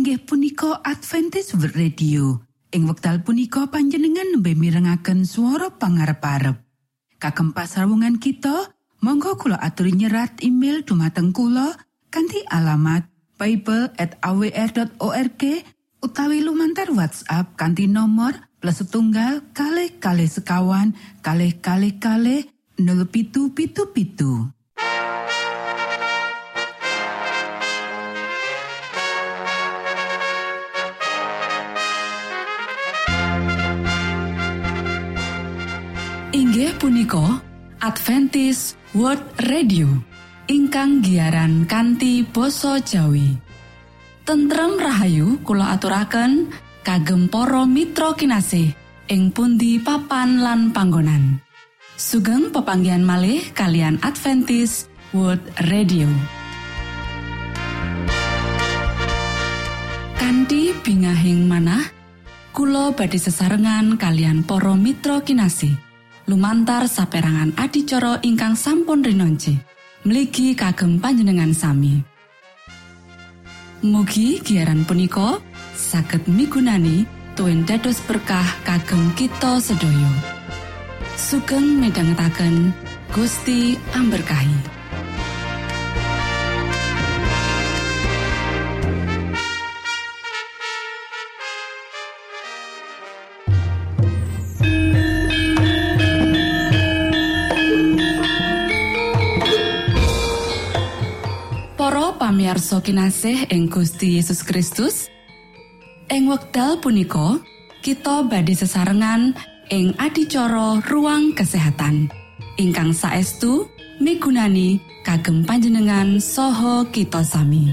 inggih punika Adventist World Radio. Ing wekdal punika panjenengan nembe mirengaken swara pangarep-arep. Kagem pasrawungan kita, monggo kula aturi nyerat email dumateng kula kanthi alamat bible@awr.org utawi lumantar WhatsApp kanthi nomor +1 kalih sekawan kalih 0777. Inggih punika Adventist World Radio ingkang giaran kanthi basa Jawi. Tentrem rahayu kula aturaken kagem para mitra kinasih ing pundi papan lan panggonan. Sugeng pepanggihan malih kalian Adventist World Radio. Kanthi bingahing manah kula badhe sesarengan kalian para mitra kinasih lumantar saperangan adicara ingkang sampun rinonce mligi kagem panjenengan sami. Mugi giaran punika saged migunani tuwin dados berkah kagem kita sedaya. Sugeng midhangetaken Gusti amberkahi. Pamirsa kinasih ing Gusti Yesus Kristus, ing wekdal punika kita badhe sesarengan ing adicara Ruang Kesehatan ingkang saestu migunani kagem panjenengan saha kita sami.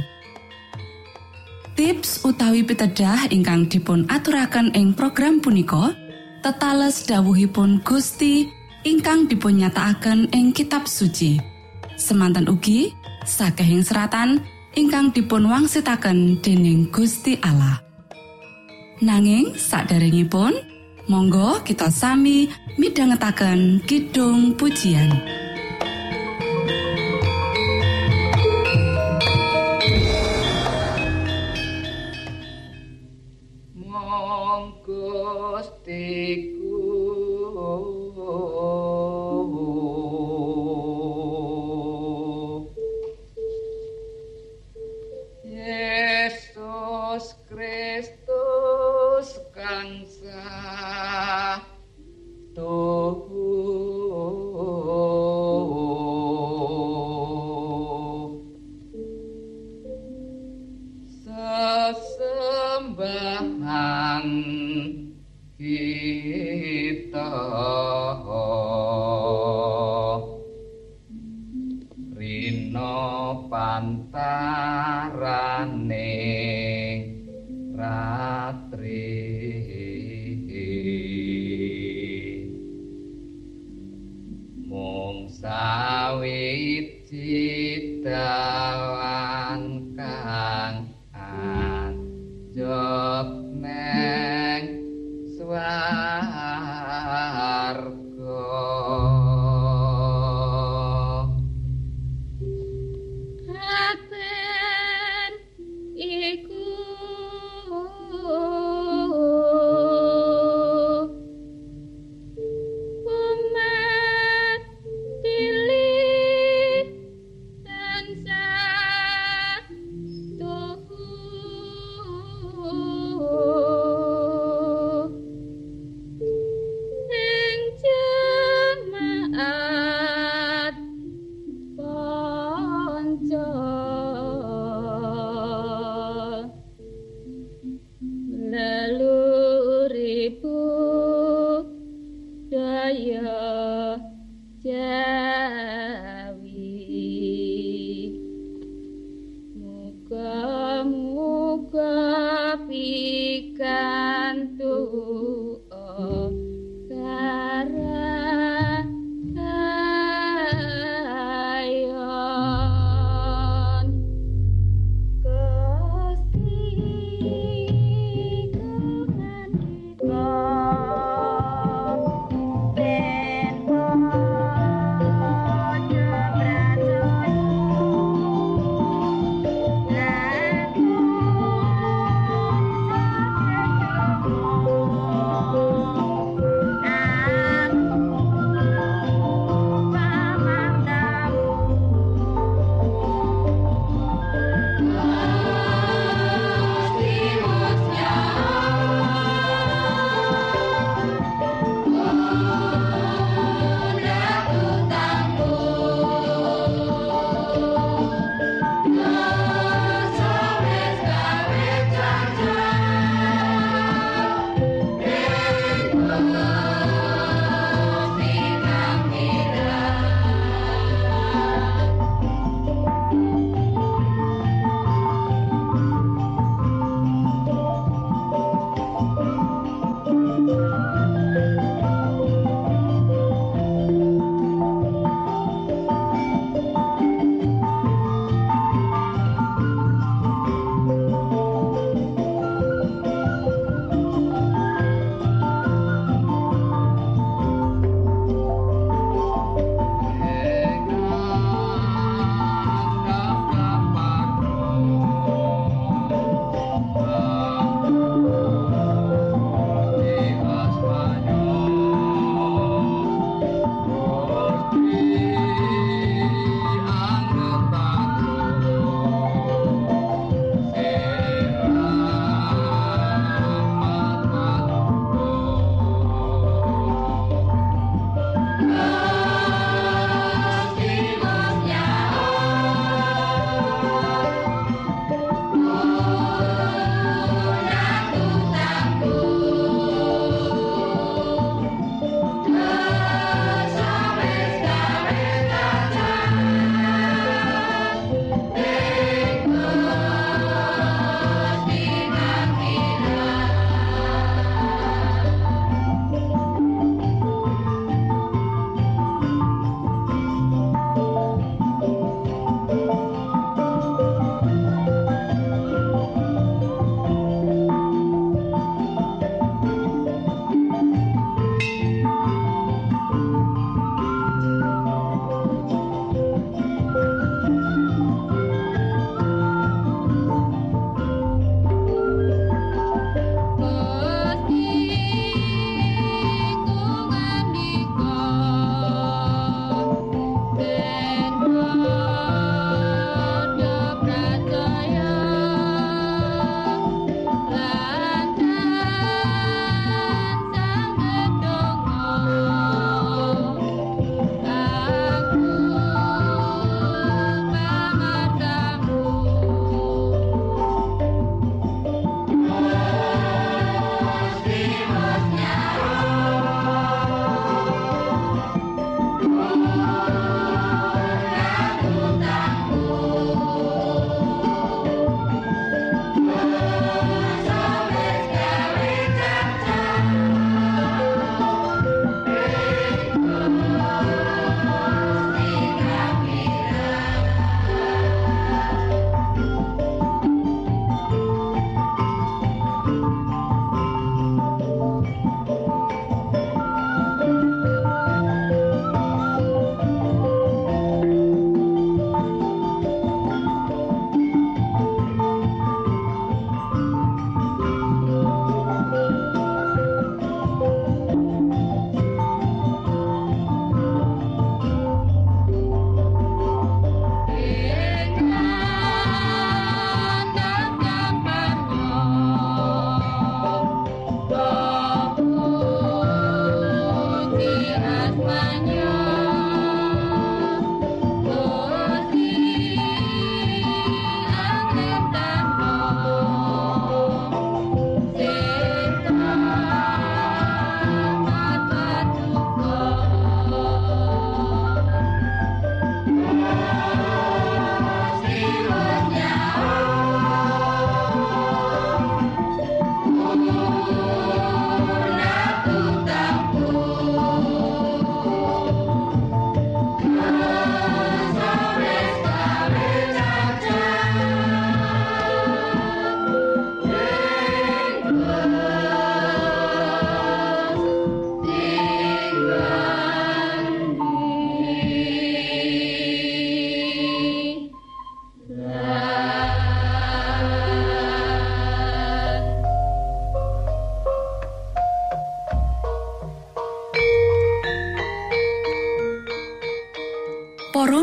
Tips utawi pitedah ingkang dipun aturaken ing program punika tetales dawuhipun Gusti ingkang dipun nyatakaken ing kitab suci. Semanten ugi sakehing seratan ingkang dipun wangsitaken dening Gusti Allah. Nanging saderengipun, monggo kita sami midhangetaken kidung pujian. Monggo Gustiku Kristus kansa sesembahan kita rino pantarane ratri mung sawiji dalan kang anjot neng swarga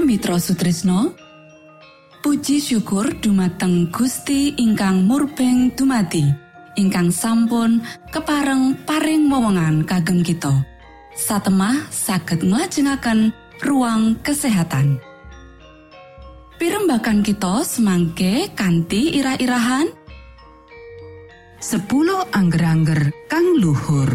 Mitra Sutrisno, puji syukur dumateng Gusti ingkang murbeng dumati, ingkang sampun kepareng paring wewenngan kagem kita. Satemah saged nglajengaken ruang kesehatan. Pirembagan kita semangke kanthi irah-irahan 10 angger-angger kang luhur.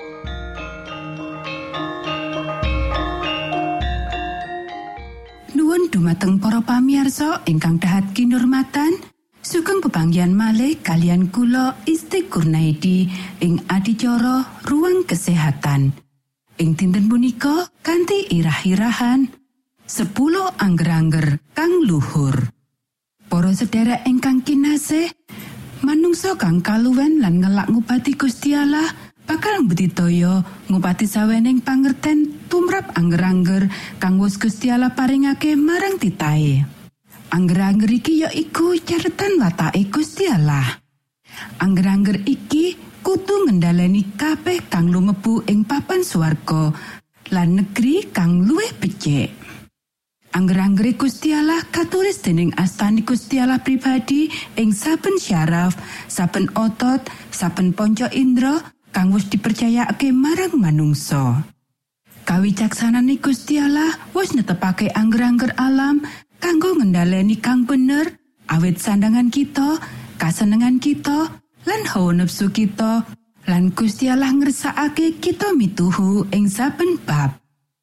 Nuwun dumateng para pamirsa ingkang dahat kinurmatan, sugeng pepanggihan malih kalian kula Isti Kurnaidi ing adicara ruang kesehatan. Ing dinten punika kanthi irah-irahan 10 angger-angger kang luhur. Para sedherek ingkang kinasih, manungsa kang kaluwen lan ngelak ngupati Gusti Allah bakal mbudidaya ngupati sawening pangerten tumrap angger-angger kang wis Gusti Allah paringake marang titahe. Angger-angger iki yaiku caretan watake Gusti Allah. Angger-angger iki kudu ngendhaleni kabeh kang lumebu ing papan swarga lan negeri kang luwih becik. Angger-anggere Gusti Allah katulis dening astani Gusti Allah pribadi ing saben syaraf, saben otot, saben panca indra kang wis dipercayakake marang manungsa. Kawicaksanane Gusti Allah wis netepake angger-angger alam kanggo ngendhaleni kang bener, awit sandangan kita, kasenengan kita, lan hawa nepsu kita, lan Gusti Allah ngersakake kita mituhu ing saben bab.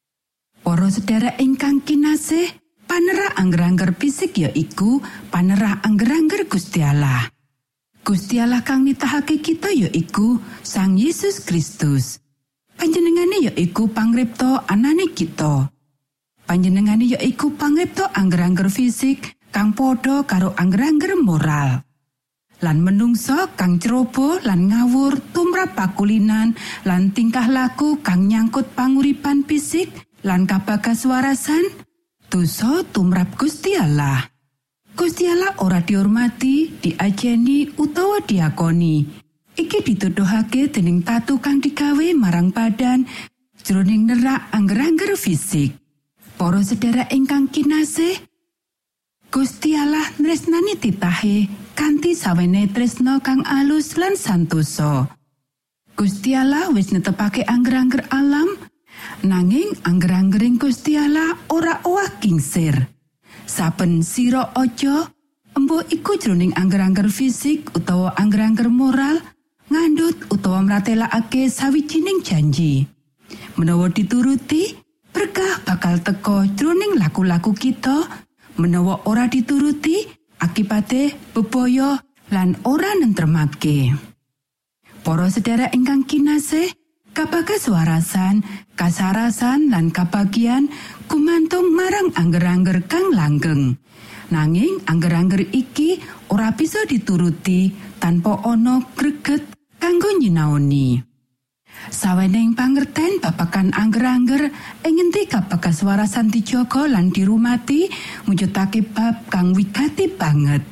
Para sedherek ingkang kinasih, panerah angger-angger fisik yaiku panerah angger-angger Gusti Allah. Gusti Allah kang nitahake kita yaiku Sang Yesus Kristus. Panjenengane yaiku pangripta anane kita. Panjenengane yaiku pangripta angger-angger fisik kang padha karo angger-angger moral. Lan menungsa kang ceroboh lan ngawur tumrap pakulinan lan tingkah laku kang nyangkut panguripan fisik lan kabagas warasan dosa tumrap Gusti Allah. Gusti Allah ora dihormati, diajeni utawa diakoni. Iki dituduhake dening tatu kang digawe marang badan jroning nerak angger-angger fisik. Para sedherek ingkang kinasih, Gusti Allah tresnani titahe kanthi sawene tresna kang alus lan santosa. Gusti Allah wis netepake angger-angger alam, nanging angger-anggering Gusti Allah ora owah kingsir. Saben sira aja, embuh iku jroning angger-angger fisik utawa angger-angger moral, ngandhut utawa mratelakake sawijining janji. Menawa dituruti, berkah bakal teka jroning laku-laku kita. Menawa ora dituruti, akibate bebaya lan ora nentremake. Para sedherek ingkang kinasih, kabagas warasan, kasarasan lan kabagian gumantung marang angger-angger kang langgeng. Nanging angger-angger iki ora bisa dituruti tanpa ana greget kanggo nyinaoni. Saweneng pangerten babagan angger-angger ing endi kabagas warasan dijaga lan dirumati mujudake bab kang wigati banget.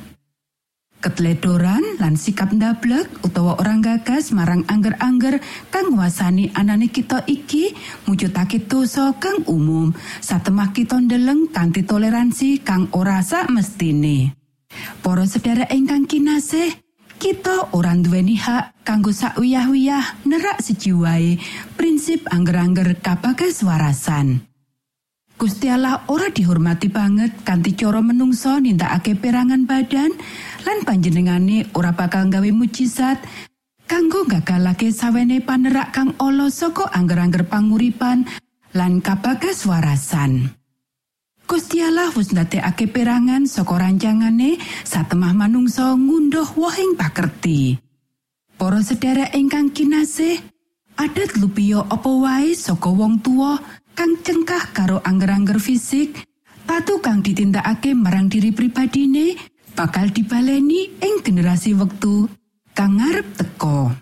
Ketledoran lan sikap ndablek utawa orang gagas marang angger-angger kang nguasani anane kita iki mujudake dosa kang umum satemah kita ndeleng kanthi toleransi kang ora sak mestine. Para sedherek ingkang kinasih, kita ora nduweni hak kanggo sak wiyah-wiyah nerak siji wae prinsip angger-angger kabagas warasan. Gusti Allah ora dihormati banget kanthi cara menungsa nindakake perangan badan lan panjenengane ora bakal gawe mujizat kanggo gagalake sawene panerak kang ala saka angger-angger panguripan lan kabagas warasan. Gusti Allah wis ndadekake perangan saka rancangane satemah manungsa ngunduh wohing pakerti. Para sedherek ingkang kinasih, adat lupiya apa wae saka wong tuwa kang cengkah karo angger-angger fisik, tatu kang ditindakake marang diri pribadine bakal dibaleni ing generasi wektu kang ngarep teka.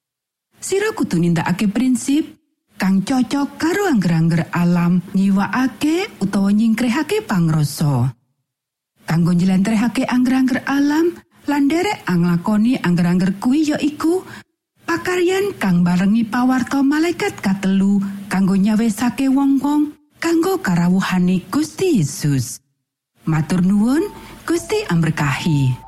Sira kudu nindakake prinsip kang cocok karo angger-angger alam, nyiwakake utawa nyingkrehake pangrasa. Kanggo njlentrehake angger-angger alam lan nderek anglakoni angger-angger kuwi yaiku pakaryan kang barengi pawarta malaikat katelu kanggo nyawesake wong-wong kanggo karawuhane Gusti Yesus. Matur nuwun, Gusti amberkahi.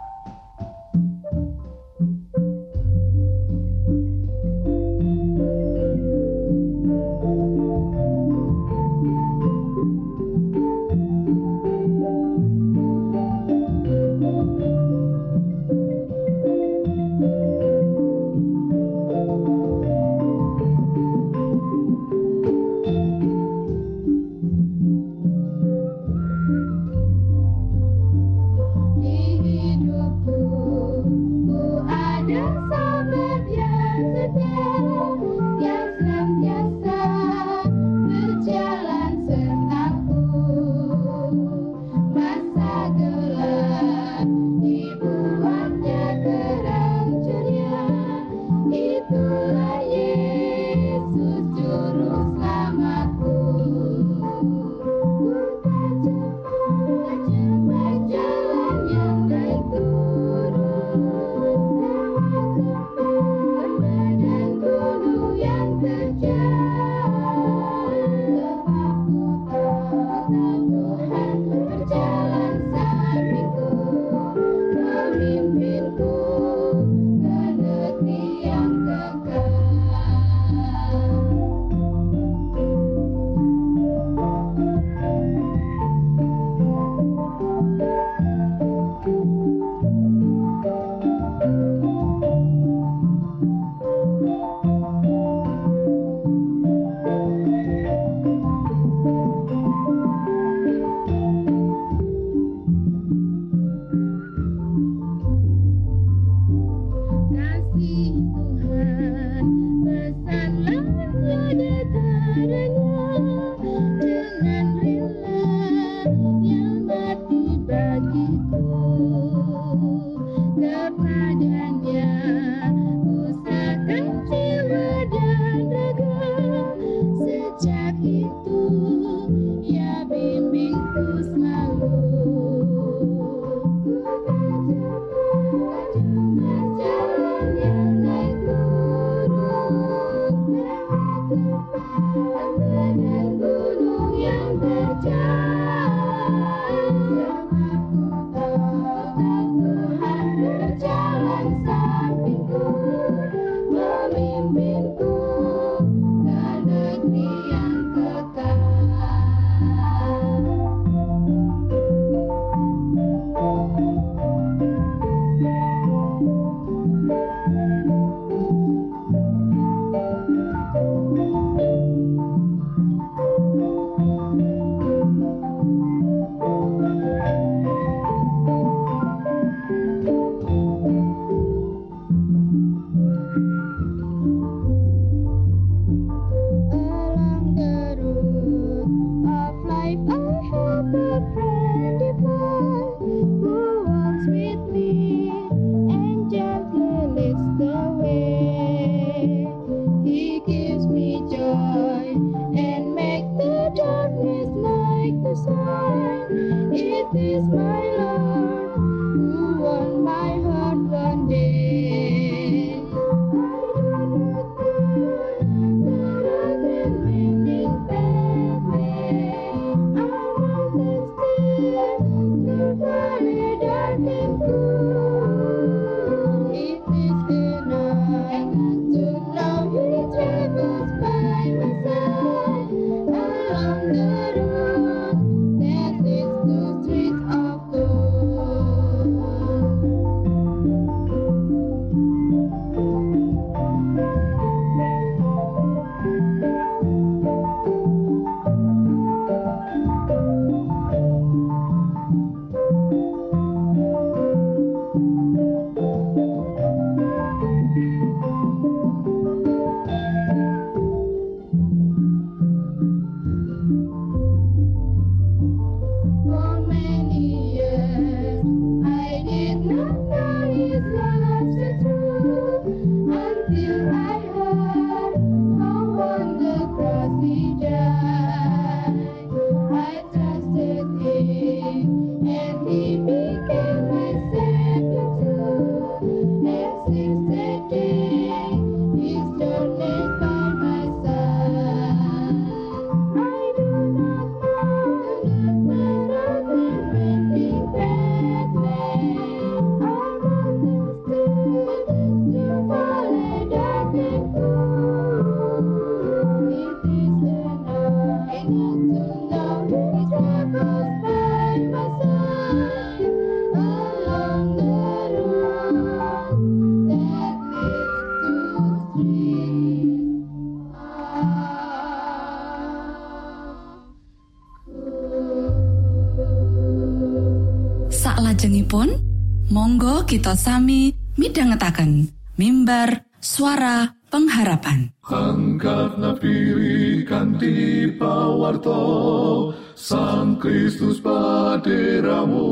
Monggo kita sami midhangetaken mimbar suara pengharapan. Angkatna piri kanthi pawarta Sang Kristus paderamu.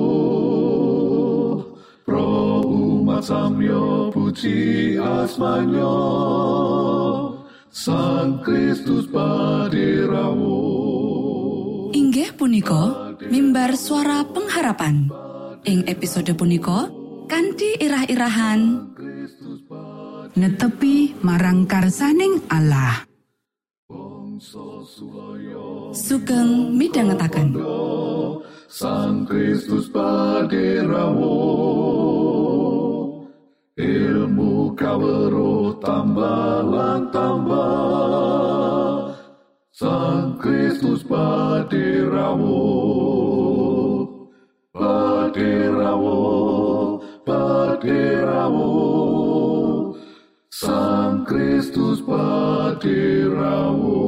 Pro umat samyo puji asmanyo Sang Kristus paderamu. Inggih punika mimbar suara pengharapan. Ing episode punika kanthi irah-irahan netepi marang karsaning Allah. Sugeng midhangetaken Sang Kristus paderamu. Ilmu kawruh tambah lan tambah. Sang Kristus paderamu. Paderamu, paderamu, Sang Kristus paderamu.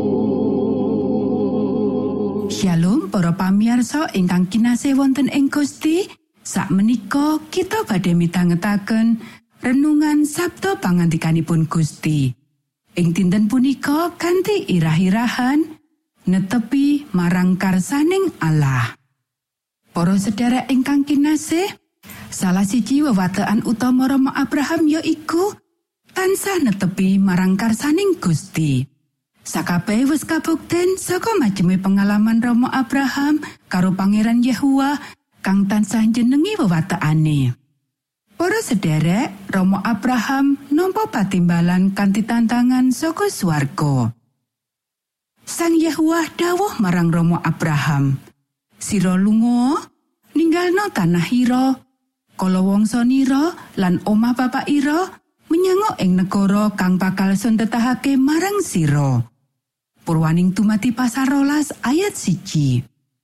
Shalom para pamirsa ingkang kinasih wonten ing Gusti. Sakmenika kita badhe midhangetaken renungan Sabda pangandikanipun Gusti. Ing dinten punika kanthi irah-irahan netepi marang karsaning Allah. Para sedherek ingkang kinasih, salah siji wewatekan utama Rama Abraham yaiku tansah netepi marang karsaning Gusti. Sakabeh wis kabukten saka majeme pengalaman Rama Abraham karo Pangeran Yehuwa kang tansah jenengi wewatekane. Para sedherek, Rama Abraham nampa patimbalan kanthi tantangan saka swarga. Sang Yehuwa dawuh marang Rama Abraham, "Sira lunga, ninggalno tanah ira, kala wangsa nira lan omah bapak ira menyang ing negara kang bakal sundetahake marang sira." Purwaning tumati pasal 12 ayat 1.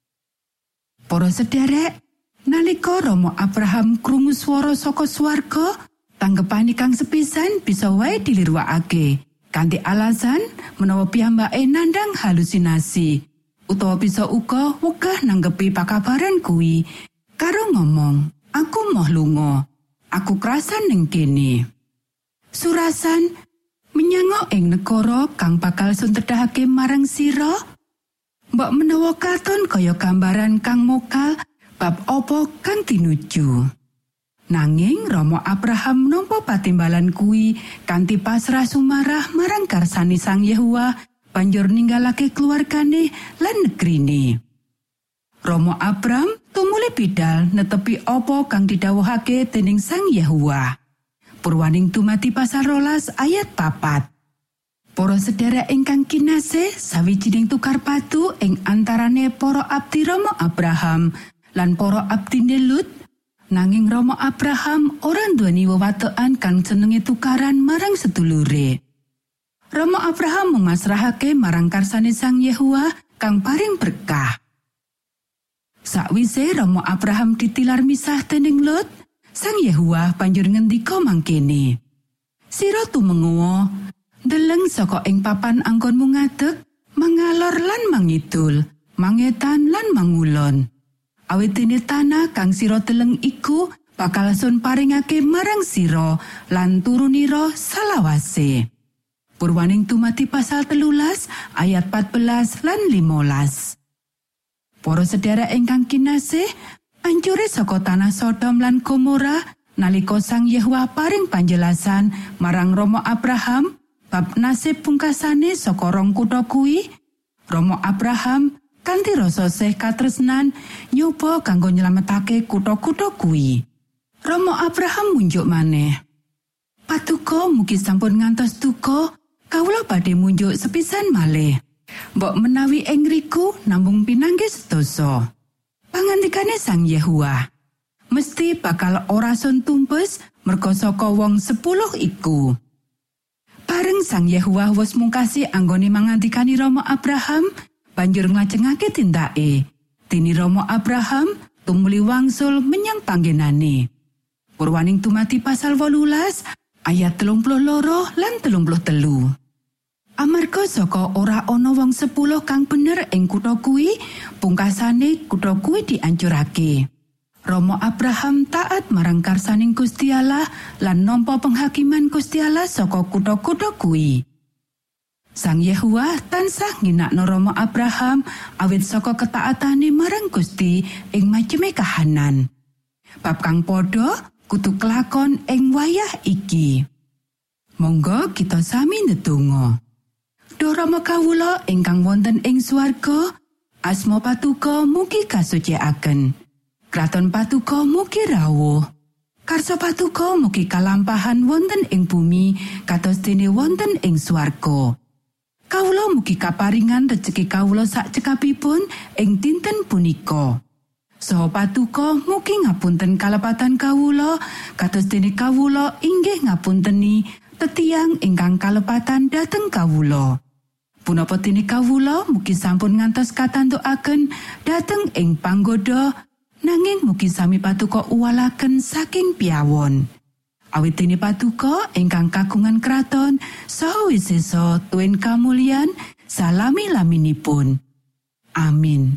Para sedherek, nalika Rama Abraham krungu swara saka swarga, tanggepane kang sepisan bisa wae diliruakake kanthi alasan menawa piyambake nandhang halusinasi. Utawa bisa uga wegah nanggepi pakabaran kuwi karo ngomong, "Aku moh lunga, aku krasan ning kene." Surasan menyang ing negara kang bakal suntedhake marang sira. Mbok menawa katon kaya gambaran kang mokal bab apa kang tinuju. Nanging Rama Abraham nampa patimbalan kuwi kanthi pasrah sumarah marang karsane Sang Yehuwa. Banjur ninggalake keluargane lan negrine. Rama Abram tumuli bidal netepi apa kang didhawuhake dening Sang Yehuwa. Purwaning tumati pasal 12 ayat 4. Para sedherek ingkang kinasih, sawijining tukar patu ing antarane para abdi Rama Abraham lan para abdine Lut. Nanging Rama Abraham ora nduweni wewatekan kang jenenge tukaran marang sedulure. Rama Abraham memasrahake marang karsane Sang Yehuwa kang paring berkah. Sakwise Rama Abraham ditilar misah dening Lot, Sang Yehuwa banjur ngendika mangkene, "Sira tumenga, ndeleng saka ing papan anggonmu ngadeg, mangalor lan mangidul, mangetan lan mangulon. Awit dene tanah kang sira deleng iku bakal sun paringake marang sira lan turunira salawase." Purwaning tumati pasal 13 ayat 14 lan 15. Para sedherek ingkang kinasih, pancure saka tanah Sodom lan Gomora nalika Sang Yehuwa paring panjelasan marang Rama Abraham bab nasib pungkasane saka rong kutha kuwi. Rama Abraham kanthi rasa sih katresnan nyoba kanggo nyelametake kutha-kutha kuwi. Rama Abraham munjuk maneh, "Patuko mugi sampun ngantos duka, kawula badhe munjuk sepisan malih. Mbok menawi ing ngriku namung pinanggih sedasa." Pangandikane Sang Yehuwa, "Mesti bakal ora sun tumpes merga saka wong 10 iku." Bareng Sang Yehuwa wis mungkasi anggone mangandikani Rama Abraham, banjur nglajengake tindake. Dene Rama Abraham tumuli wangsul menyang panggenane. Purwaning tumati pasal 18 ayat 32 lan 33. Amarga saka ora ana wong 10 kang bener ing kutha kuwi, pungkasane kutha kuwi diancurake. Rama Abraham taat marang karsaning Gusti Allah lan nampa penghakiman Gusti Allah saka kutha-kutha kuwi. Sang Yehuwa tansah nginakno Rama Abraham awit saka ketaatane marang Gusti ing maceme kahanan. Bab kang padha kudu kelakon ing wayah iki. Monggo kita sami ndedonga. Duh Rama kawula ingkang wonten ing swarga, asma Patuko mugi kasucikaken. Kraton Patuko mugi rawuh. Karsa Patuko mugi kalampahan wonten ing bumi kados dene wonten ing swarga. Kawula mugi kaparingan rejeki kawula sak cekapipun ing dinten punika. Saha Patuko mugi ngapunten kalepatan kawula kados dene kawula inggih ngapunteni tetiang ingkang kalepatan dhateng kawula. Punapa dene kawula mugi sampun ngantos katantukaken dhateng ing panggoda, nanging mugi sami Patuko uwalaken saking piyawon. Awit dene Patuko ingkang kagungan kraton saha wisesa tuwin kamulyan salami-laminipun. Amin.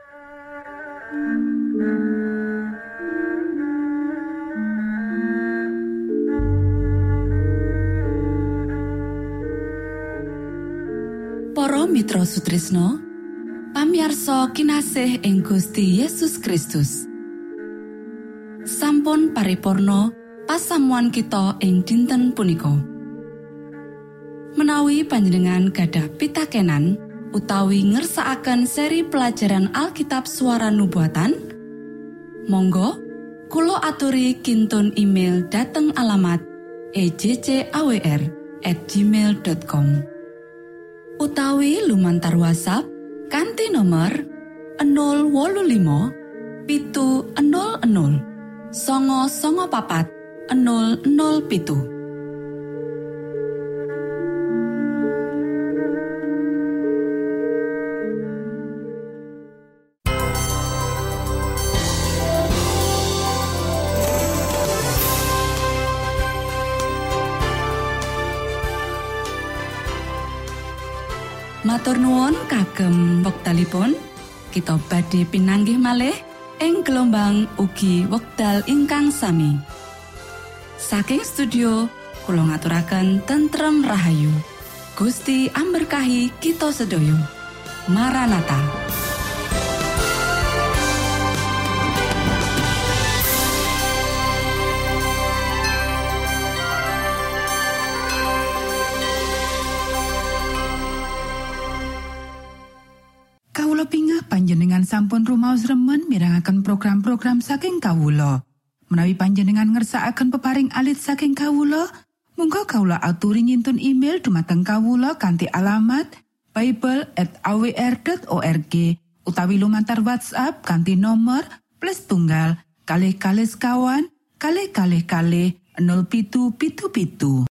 Para mitra Sutrisno, pamiarsa kinasih ing Gusti Yesus Kristus. Sampun paripurna pasamuan kita ing dinten punika. Menawi panjenengan gadah pitakenan utawi ngersakaken seri pelajaran Alkitab Suara Nubuatan, monggo kula aturi kintun email dhateng alamat ejcawr@gmail.com utawi lumantar WhatsApp kanthi nomor 085 700 994 007. Matur nuwun kagem wektalipun kita badhe pinanggih malih ing gelombang ugi wekdal ingkang sami. Saking studio kula ngaturaken tentrem rahayu. Gusti amberkahi kita sedaya. Maranatha. Kawula pingah panjenengan sampun rumaos remen mirengaken program-program saking kawula. Menawi panjenengan ngersakaken peparing alit saking kawula, monggo kawula aturi ngintun email dumateng kawula kanthi alamat bible@awr.org utawi lumantar WhatsApp kanthi nomor +1 kalih sekawan kalih 0777.